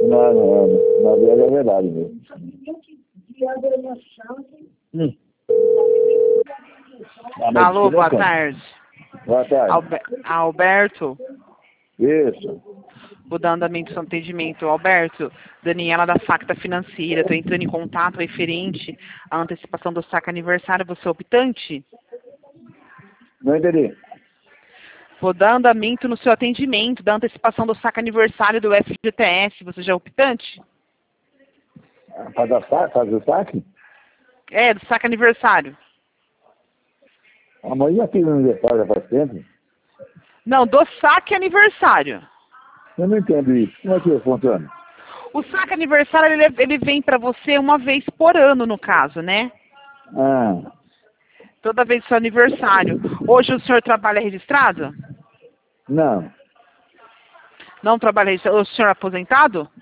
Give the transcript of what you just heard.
Na verdade é verdade mesmo. Alô, boa tarde. Boa tarde. Alberto, Isso. vou dar andamento ao seu atendimento. Alberto, Daniela da Facta Financeira, estou entrando em contato referente à antecipação do saque aniversário. Você é optante? Não entendi. Vou dar andamento no seu atendimento da antecipação do saque aniversário do FGTS. Você já é optante? Faz o saque? É, do saque aniversário. Amanhã aqui no aniversário já faz tempo. Não, do saque aniversário. Eu não entendo isso. Como é que funciona? O saque aniversário, ele vem para você uma vez por ano, no caso, né? Ah, Toda vez do seu aniversário. Hoje o senhor trabalha registrado? não. Não trabalha registrado. O senhor é aposentado?